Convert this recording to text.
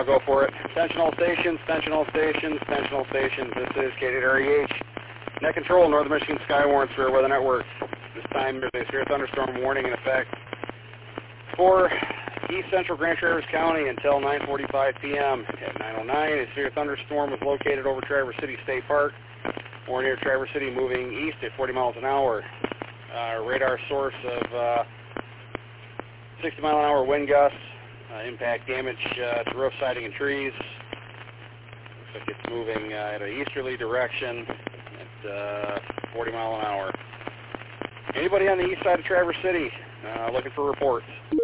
I'll go for it. Attention all stations, attention all stations, attention all stations. This is KDREH. Net Control, Northern Michigan Skywarn Severe Weather Network. This time there's a severe thunderstorm warning in effect for east central Grand Traverse County until 9:45 p.m. At 9:09, a severe thunderstorm was located over Traverse City State Park or near Traverse City, moving east at 40 miles an hour. Radar source of 60 mile an hour wind gusts. Impact damage to roof siding and trees. Looks like it's moving at an easterly direction at 40 mile an hour. Anybody on the east side of Traverse City looking for reports?